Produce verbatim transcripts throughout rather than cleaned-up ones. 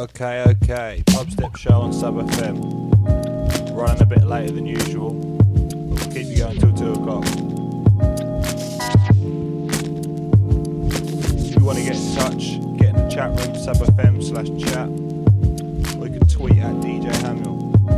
Okay, okay. Pubstep show on Sub F M. Running a bit later than usual, but we'll keep you going till two o'clock. If you want to get in touch, get in the chat room, Sub F M slash chat, or you can tweet at D J Hamill.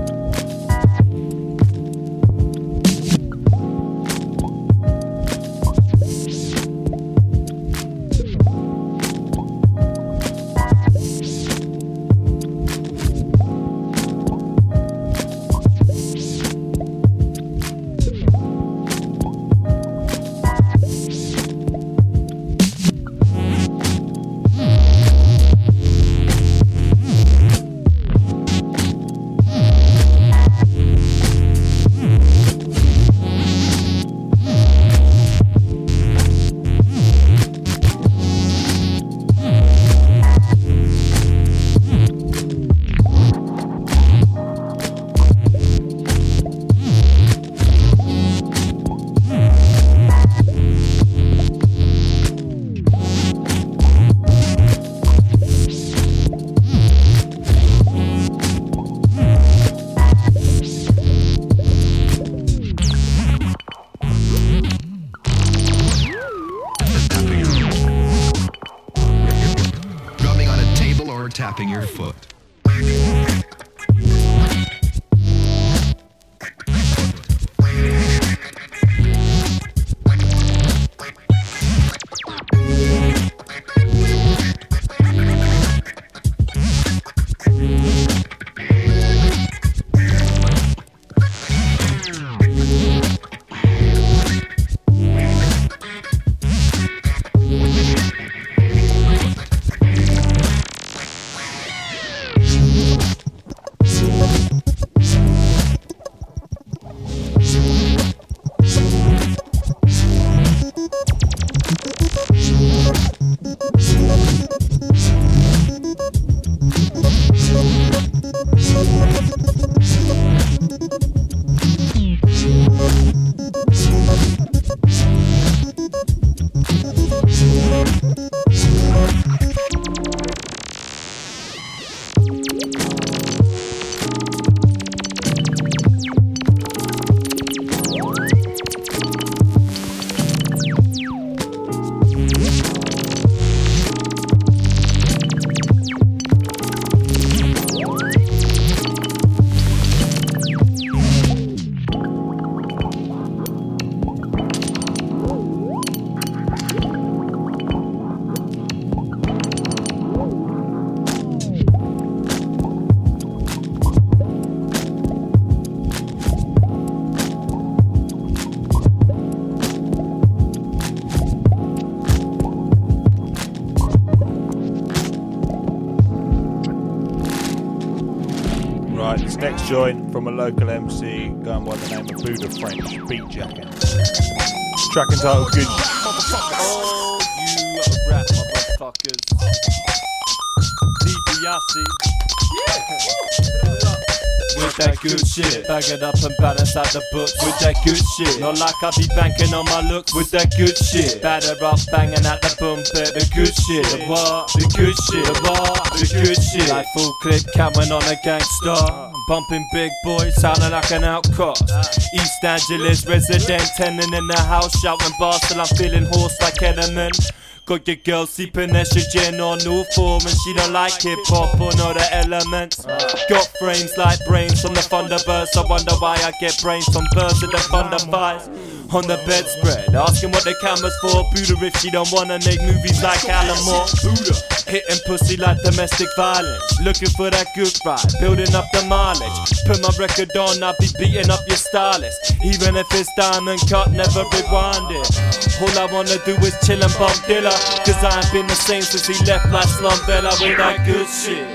Tapping your foot. Next joint from a local M C going by the name of Buddha French, Beat Jacket. Track entitled Good. Oh, you rap motherfuckers. DiBiase. With that good shit, bag it up and balance out the books. With that good shit, not like I be banking on my looks. With that good shit, batter up, banging out the boom bit. The good shit, the what? The good shit, the what? The good shit. Like full clip, coming on a gangster. Bumping big boys, sounding like an outcast. East Angeles resident, tenant in the house, shouting bars till I'm feeling hoarse like Edelman. Got your girl sipping estrogen on new form, and she don't like hip hop or know the elements. Got frames like brains from the Thunderbirds. I wonder why I get brains from birds of the Thunderfires. On the bedspread, asking what the camera's for. Buddha if she don't wanna make movies like Alan Moore. Buddha hitting pussy like domestic violence. Looking for that good ride, building up the mileage. Put my record on, I'll be beating up your stylist. Even if it's diamond cut, never rewind it. All I wanna do is chill and bump Dilla, cause I ain't been the same since he left like Slum Bella with that good shit.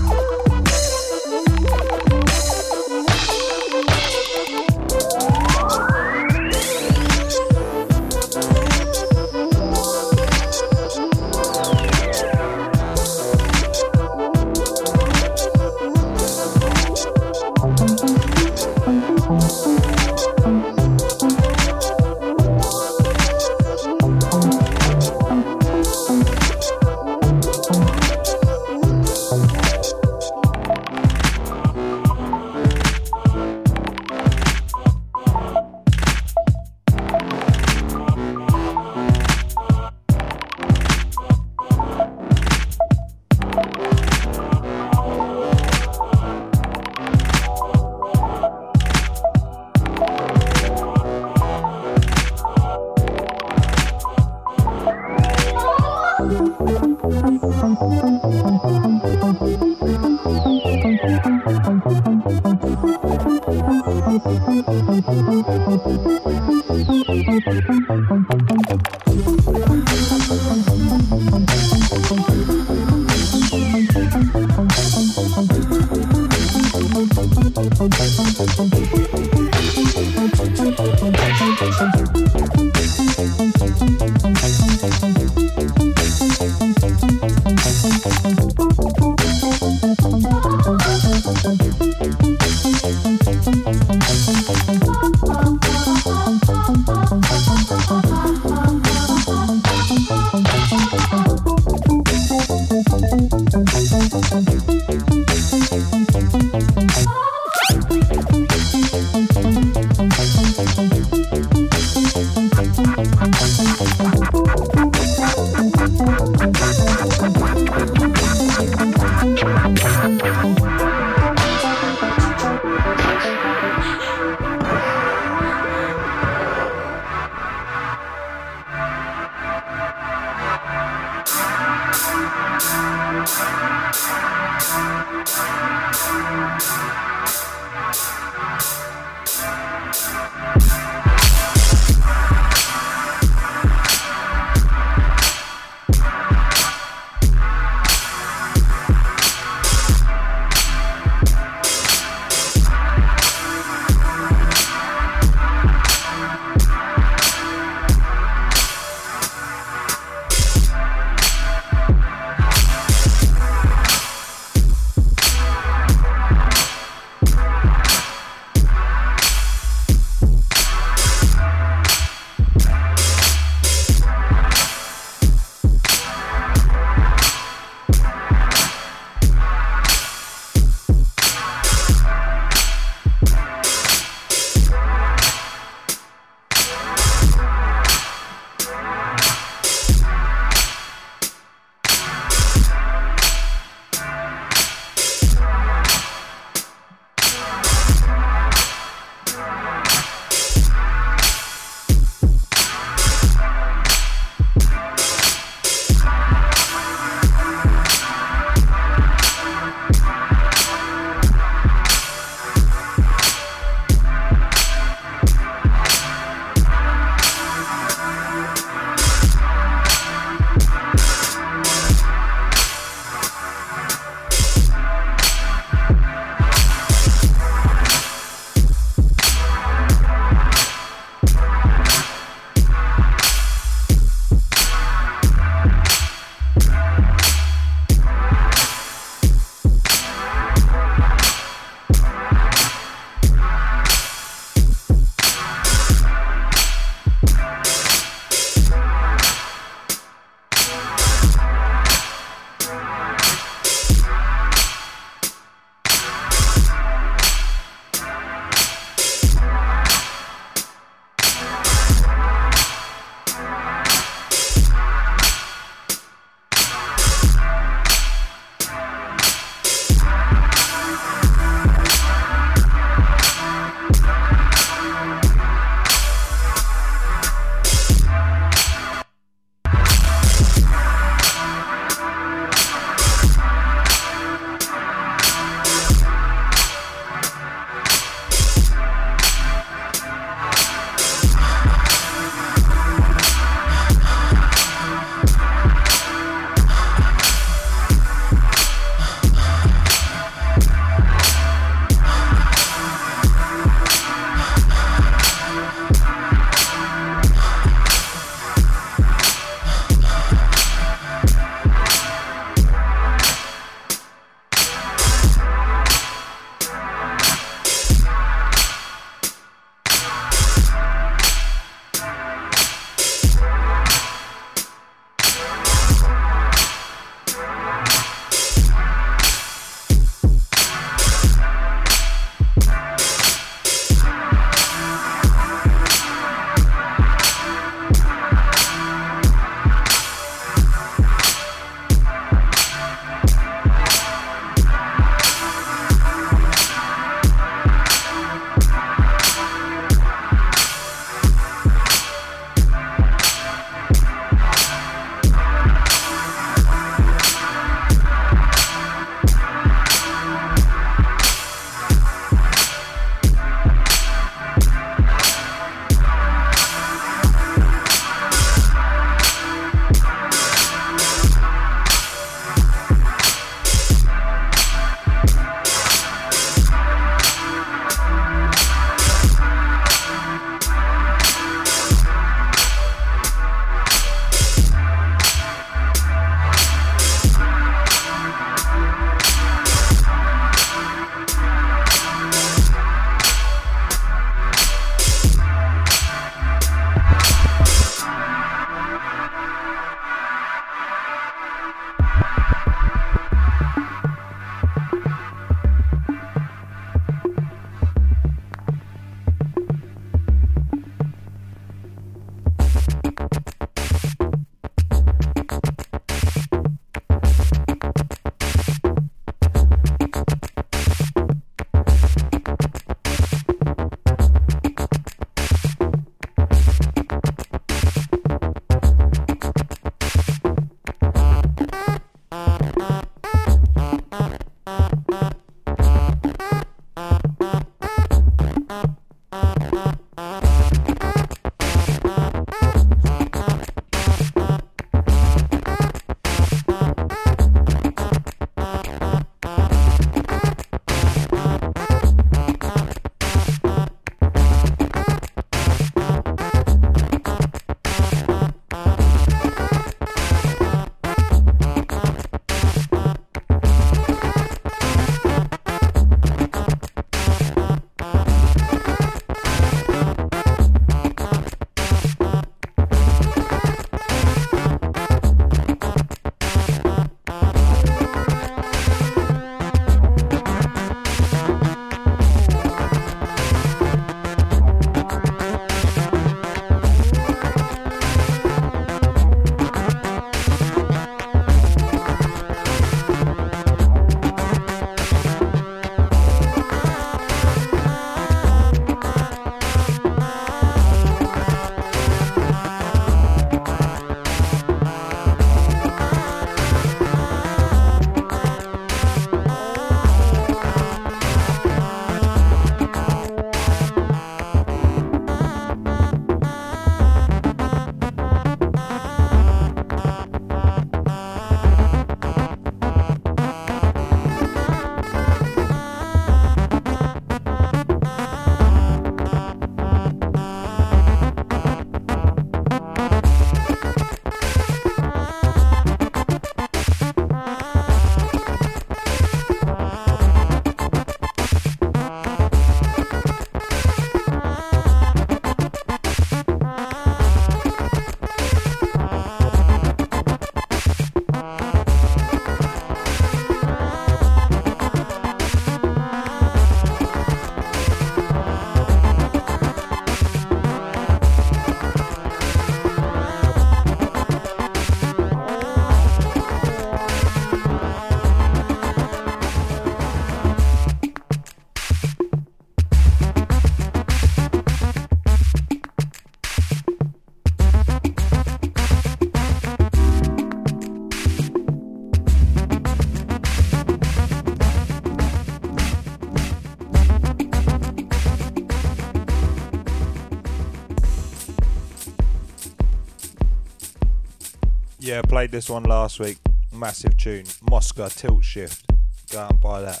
Yeah, I played this one last week. Massive tune. Mosca Tilt Shift. Go out and buy that.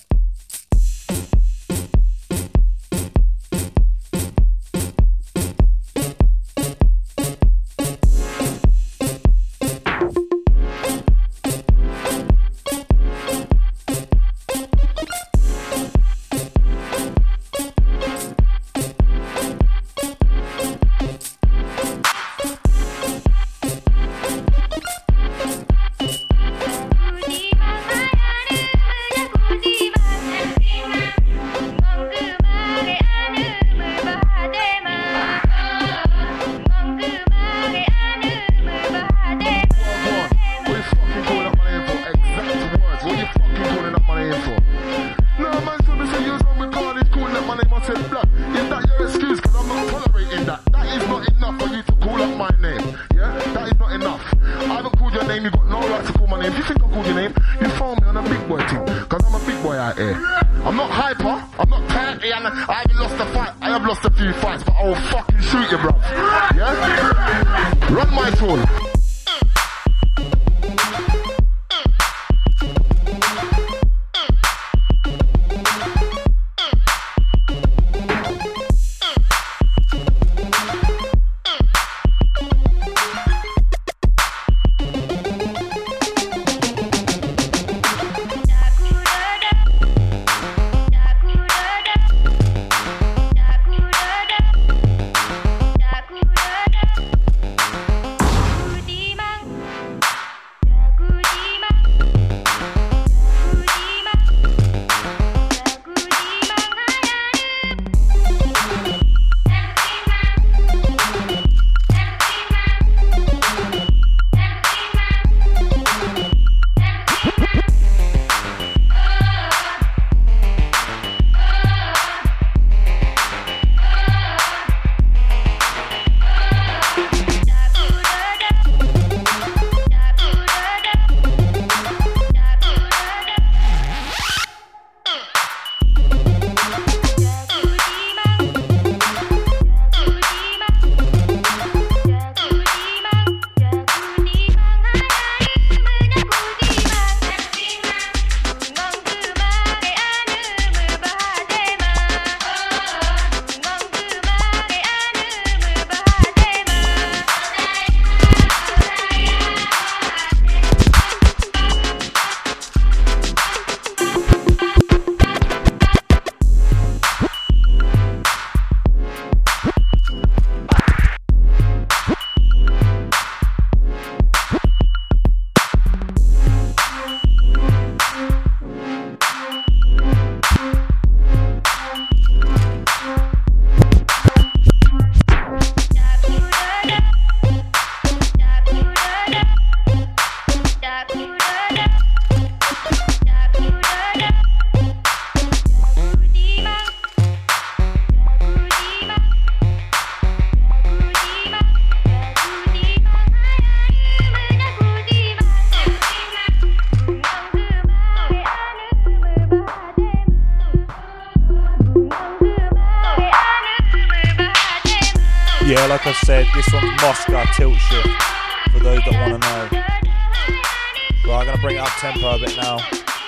Yeah, like I said, this one's Mosca Tilt Shift, for those that want to know. Right, I'm going to bring it up tempo a bit now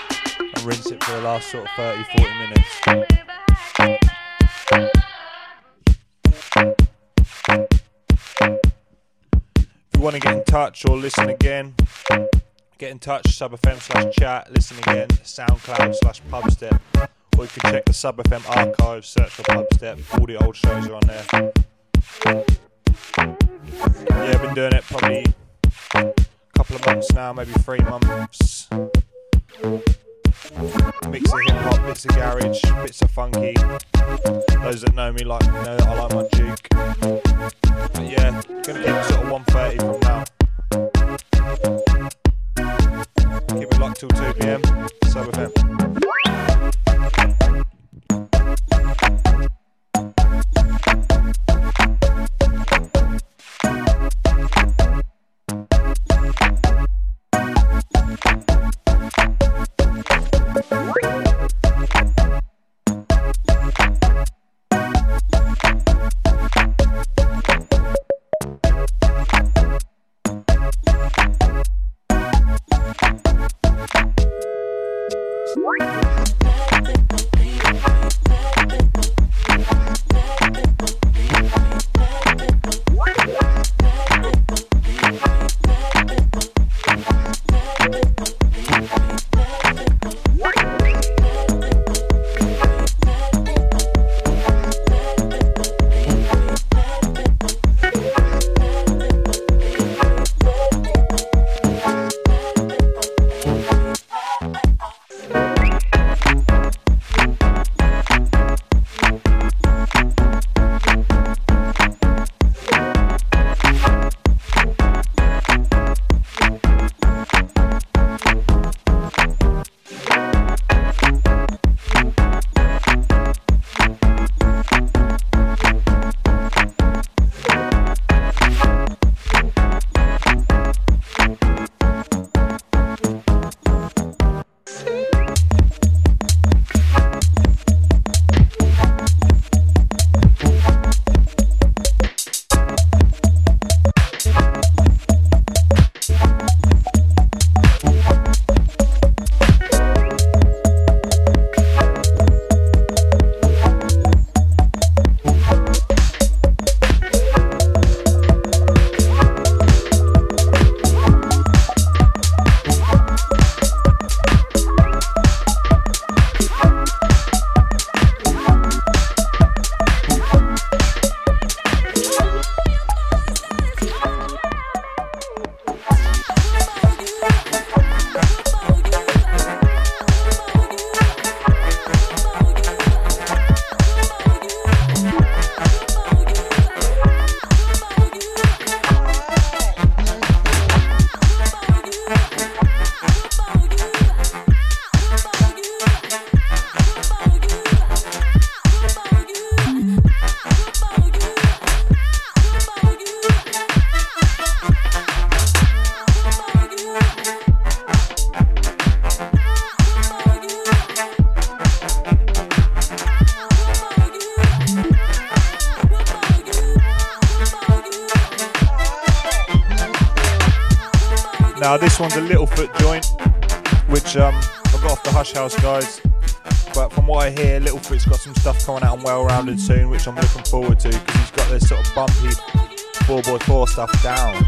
and rinse it for the last sort of thirty to forty minutes. If you want to get in touch or listen again, get in touch, Sub F M slash chat, listen again, SoundCloud slash Pubstep, or you can check the Sub F M archives, search for Pubstep, all the old shows are on there. Yeah, I've been doing it probably a couple of months now, maybe three months. Mix of hip hop, bits of garage, bits of funky. Those that know me like know that I like my juke. But yeah, gonna keep it sort of one thirty from now. Keep it locked till two p.m. Sub F M. this one's a Littlefoot joint, which um, I got off the Hush House guys. But from what I hear, Littlefoot's got some stuff coming out on Well Rounded soon, which I'm looking forward to, because he's got this sort of bumpy four by four stuff down.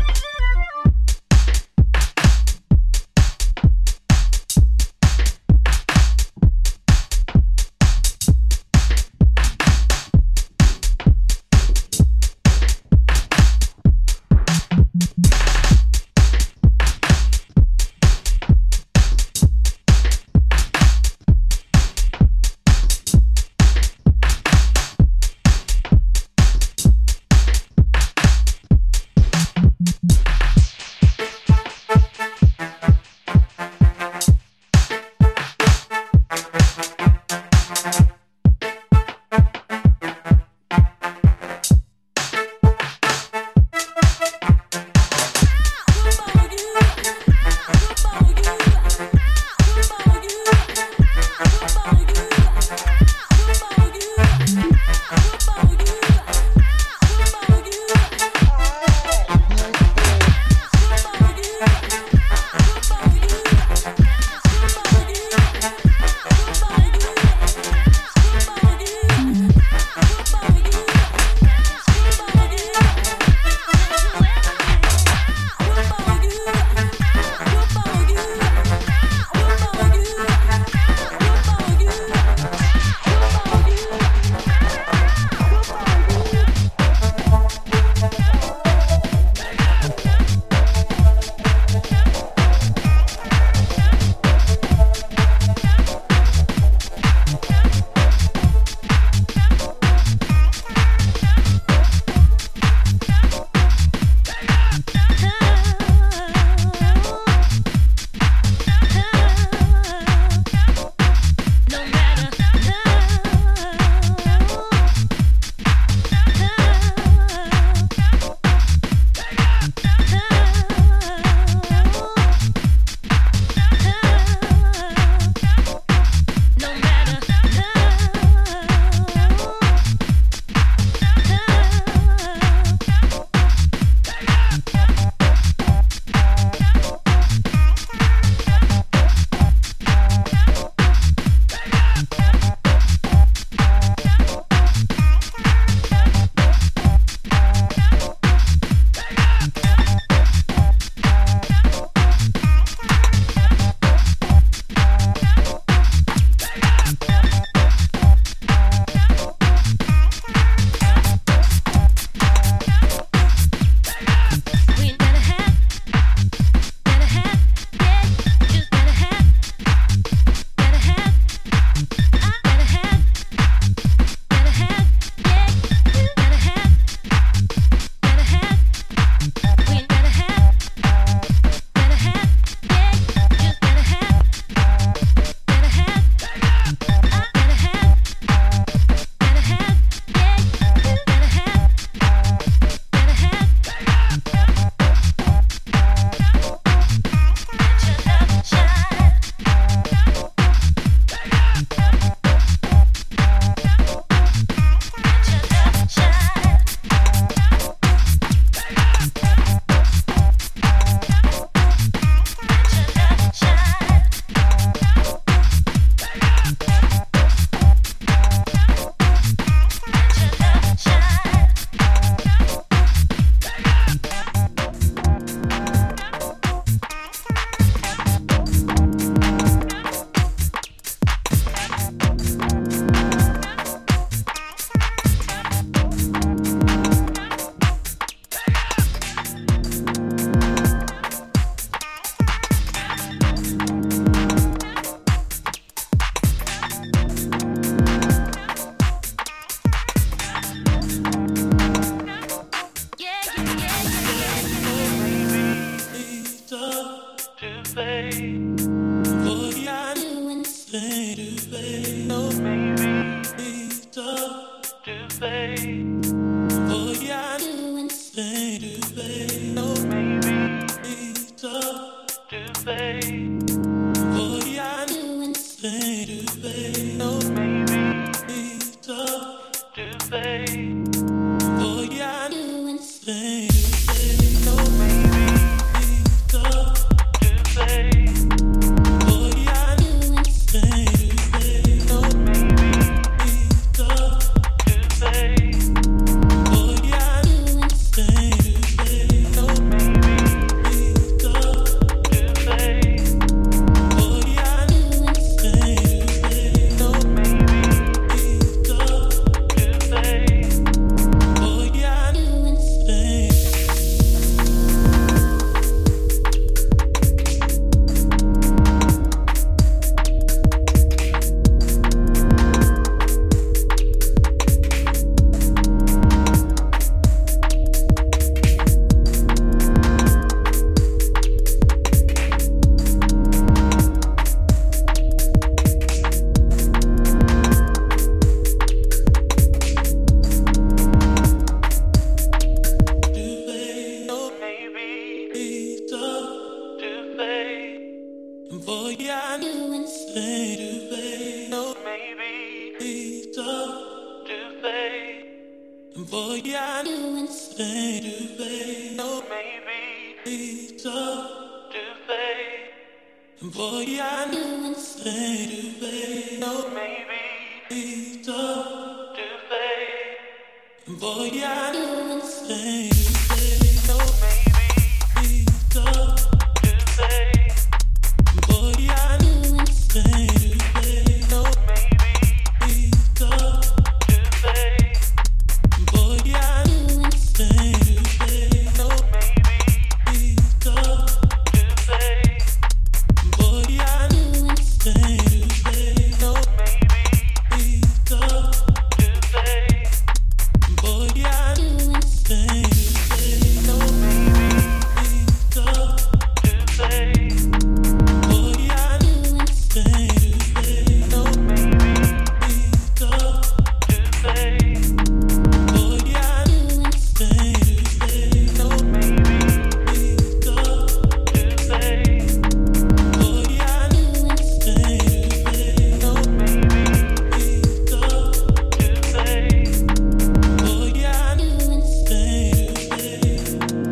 Boy, I knew say to fade. No, maybe please talk to fade. Boy, I knew say to fade. No, maybe please talk to fade. Boy, I knew say to fade. No, maybe please talk to fade. Boy, I knew say to fade. No, maybe please talk to fade. Boy, I knew say to fade. No, maybe please talk to fade. Boy, I knew say to fade. No, maybe please talk to fade. Boy, I knew say to fade. No, maybe please talk to fade. Boy, I knew say to fade. No, maybe please talk to fade. Boy, I knew say to fade. No, maybe please talk to fade. Boy, I knew say to fade. No, maybe please talk to fade. Boy, I knew say to fade. No, maybe please talk to fade. Boy, I knew say to fade.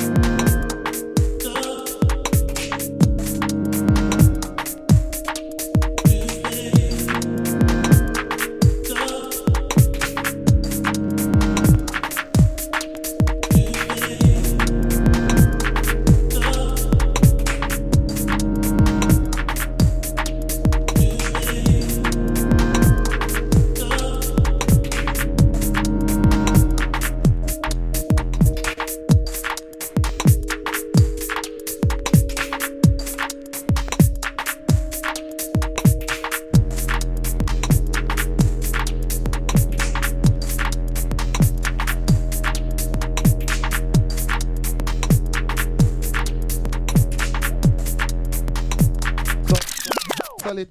Talk to Solid.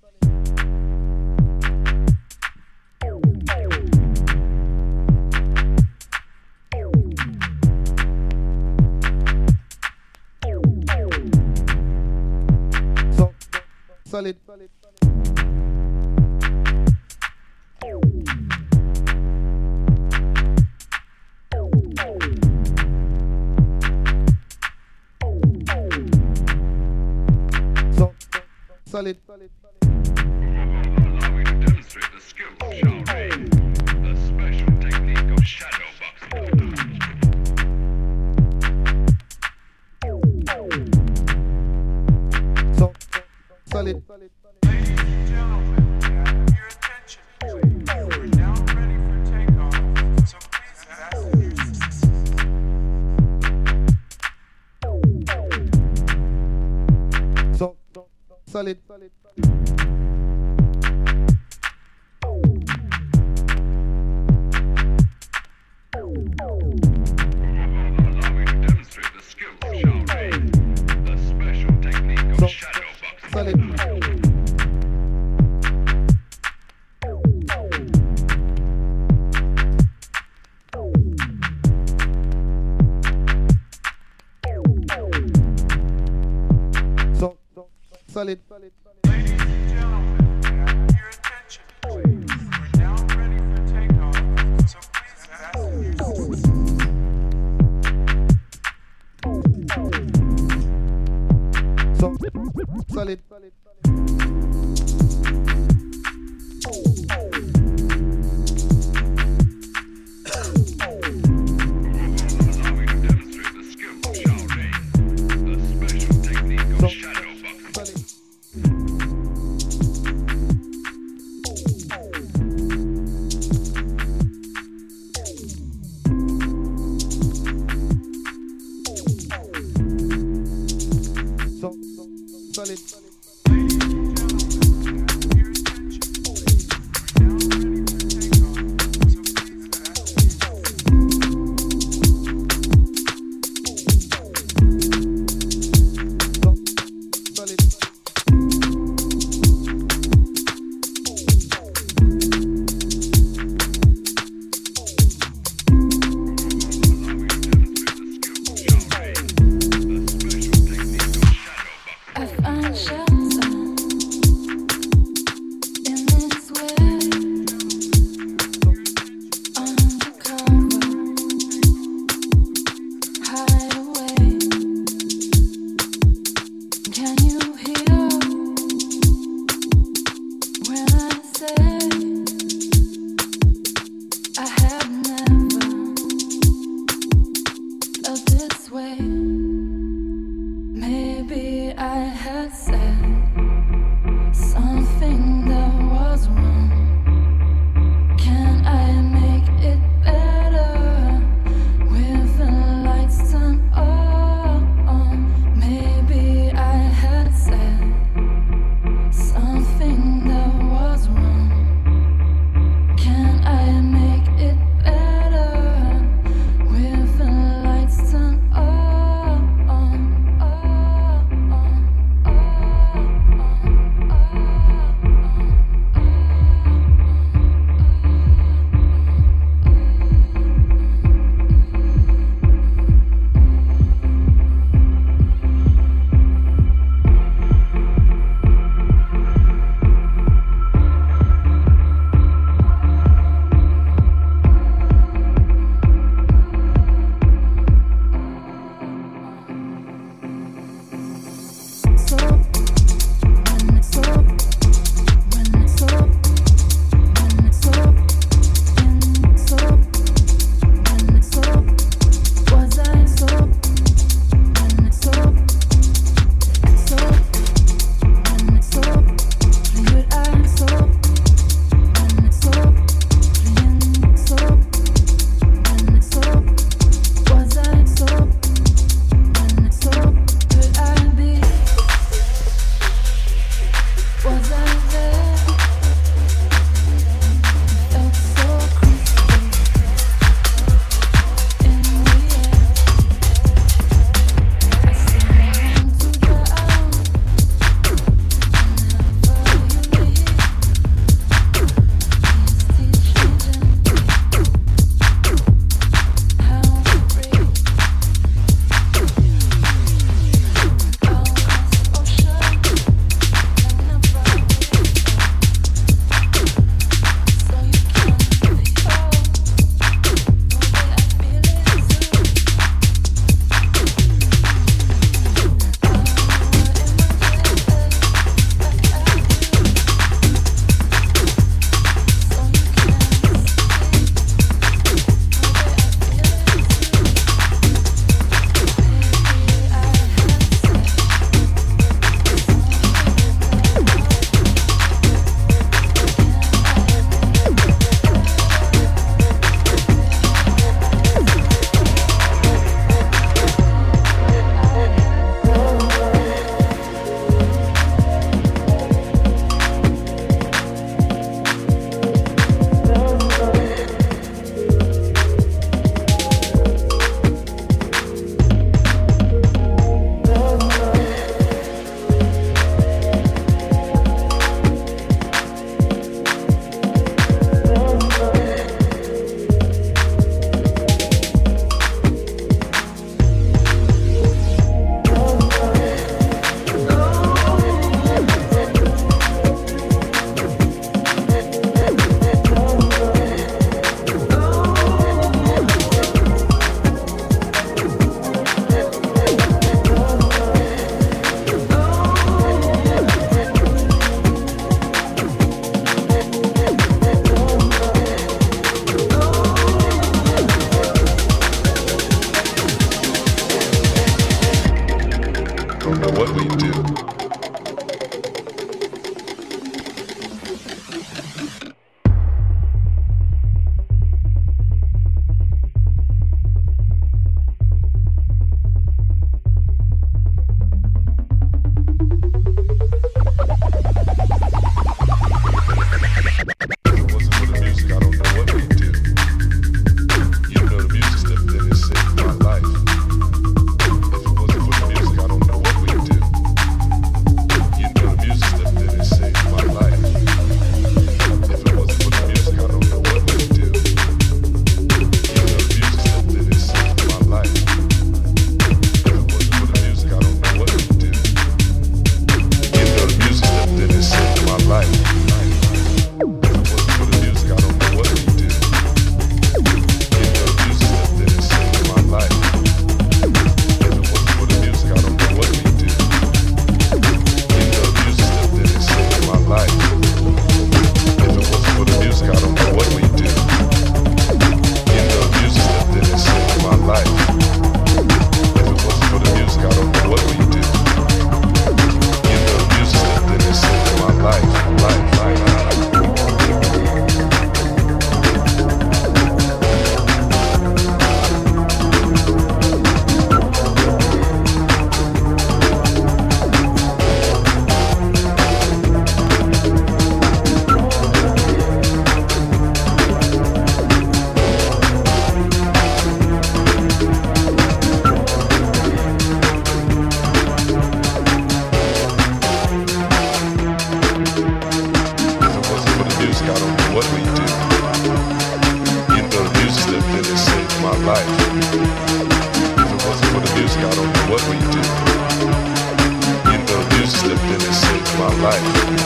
So, solid. So, solid. Allow me to demonstrate the skills, shall we? The special technique of shadow boxing. So, solid. Ladies and gentlemen, your attention, please. We're now ready for takeoff, so please fasten your So, solid. Allow me to demonstrate the skills, shall we? The special technique of So, shadow boxing. solid. So, solid. Ladies and gentlemen, your attention, please. We're now ready for takeoff, so please fasten your So, solid. Allow me to demonstrate the skills, shall we? The special technique of So, shadow boxing. solid. So, solid. Ladies and gentlemen, your attention, please. We're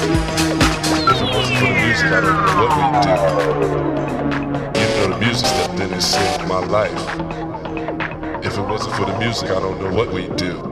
If it wasn't for the music, I don't know what we'd do. You know, the music stepped in and saved my life. If it wasn't for the music, I don't know what we'd do.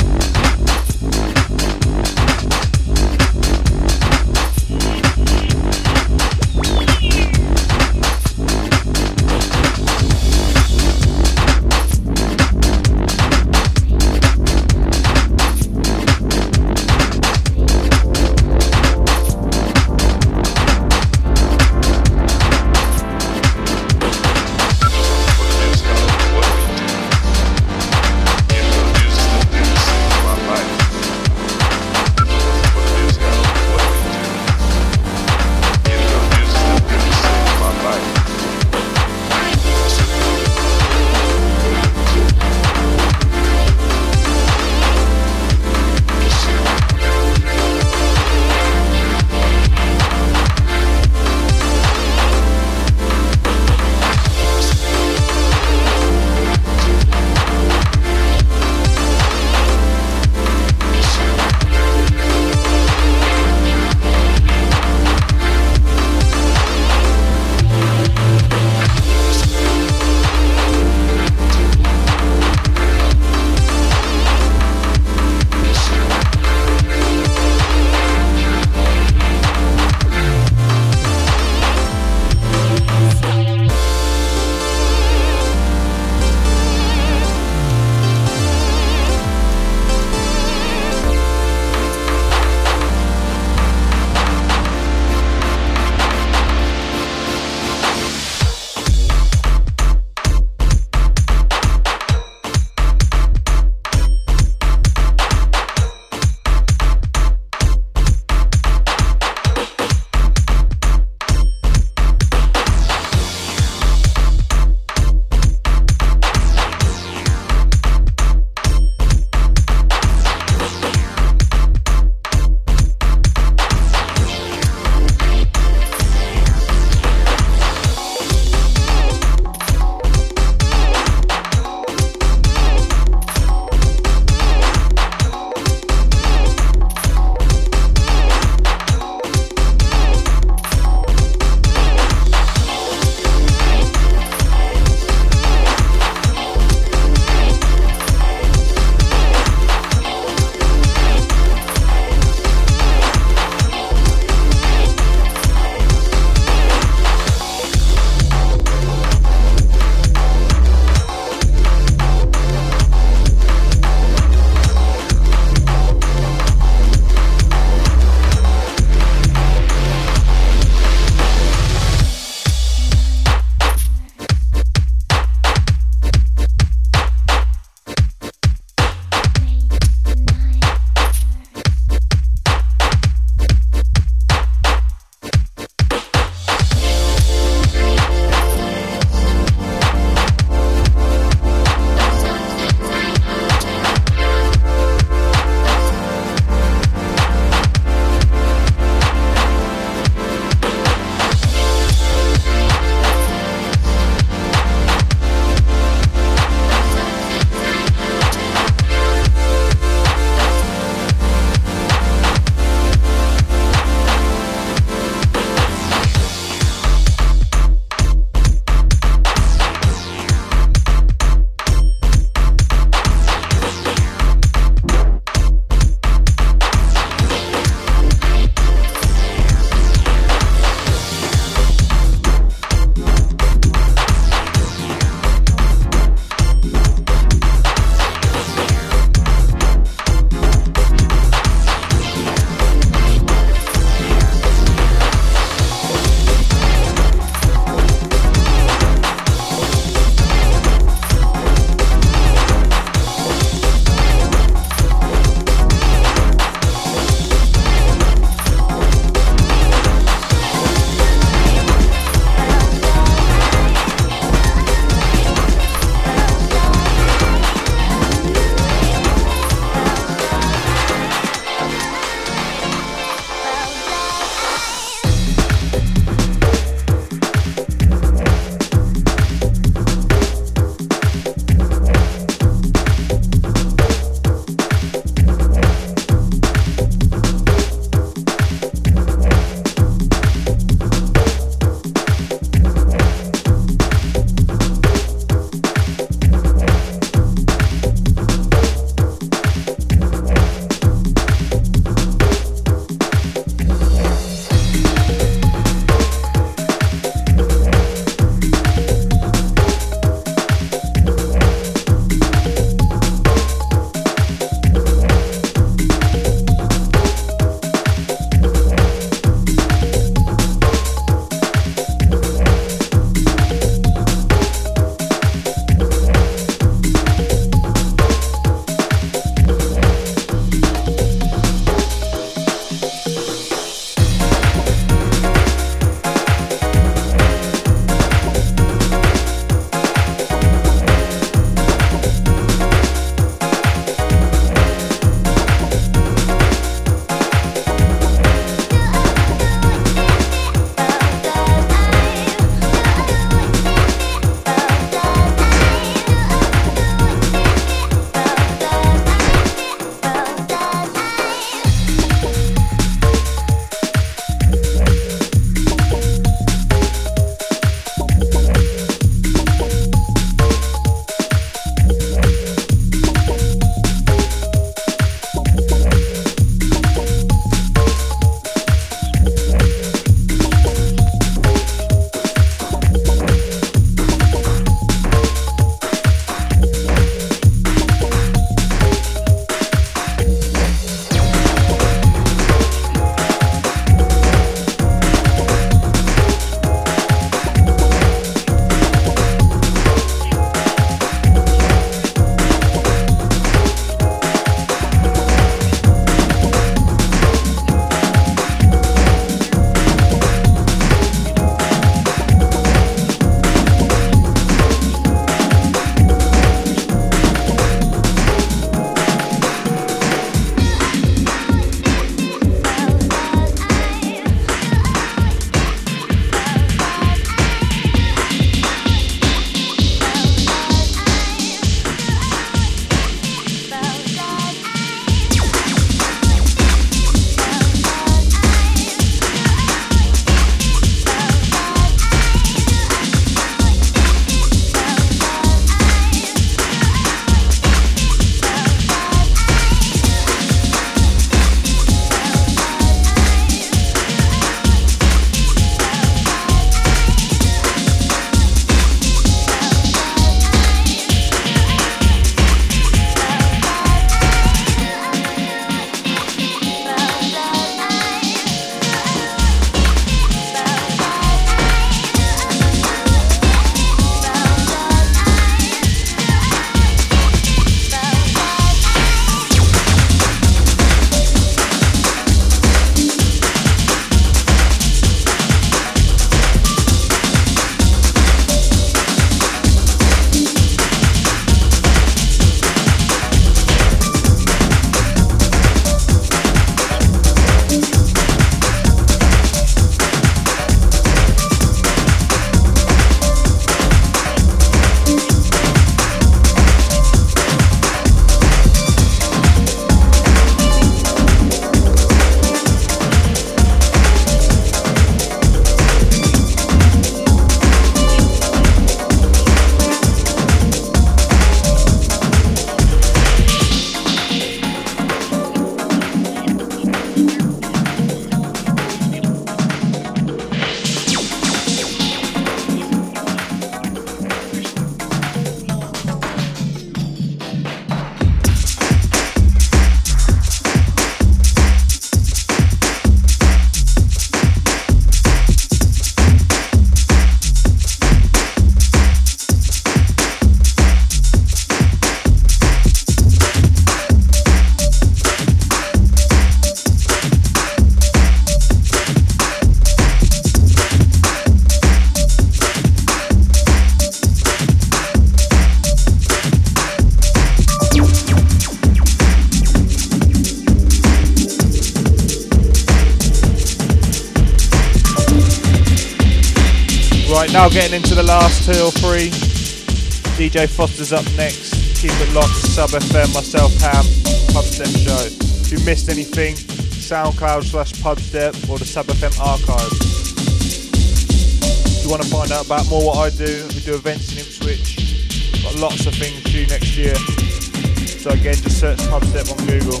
Right, now getting into the last two or three. D J Foster's up next. Keep it locked to Sub F M, myself, Ham, Pubstep Show. If you missed anything, SoundCloud slash Pubstep or the Sub F M archive. If you want to find out about more what I do, we do events in Ipswich. Got lots of things due next year. So again, just search Pubstep on Google.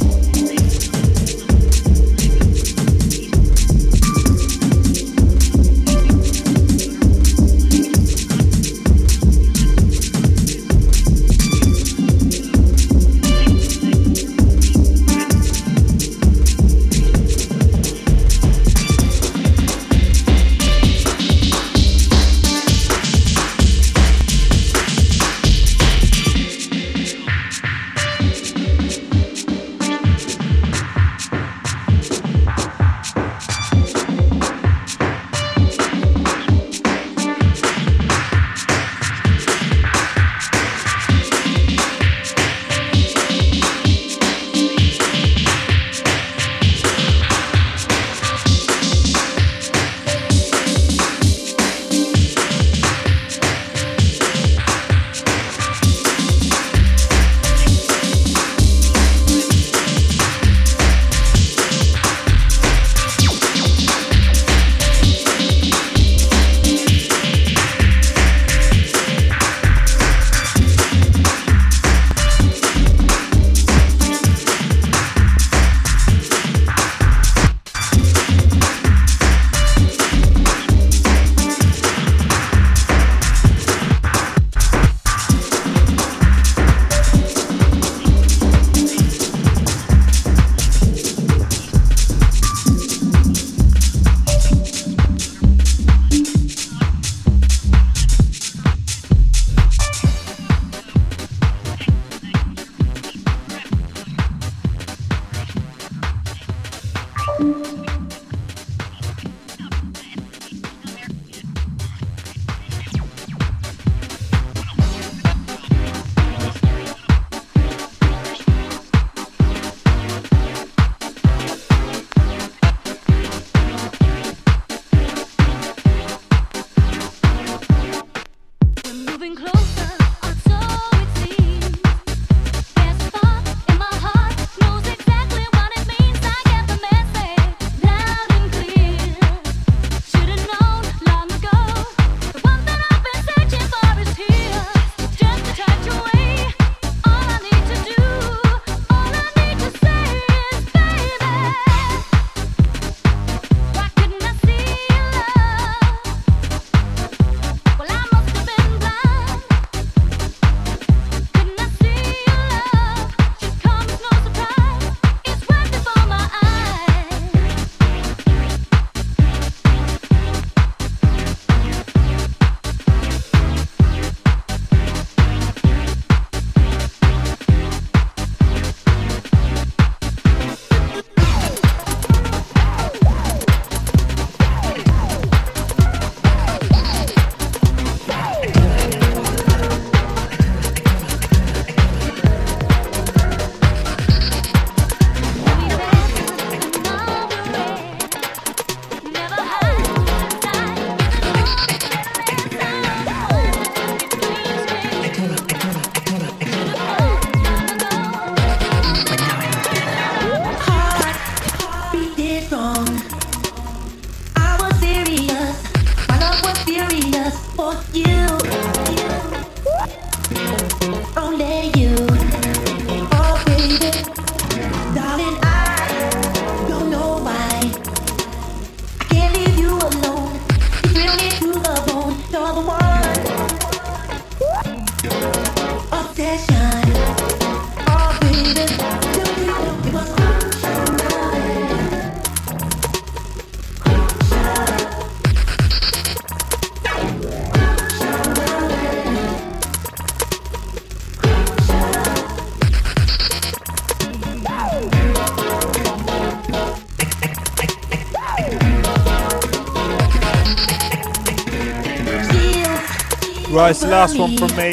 Right, it's the last one from me.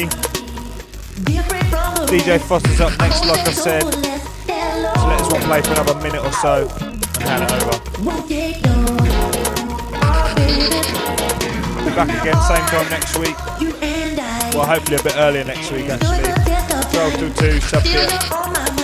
D J Foster's up next, like I said. So let this one play for another minute or so and hand it over. be back again same time next week. Well, hopefully a bit earlier next week actually. twelve till two, sub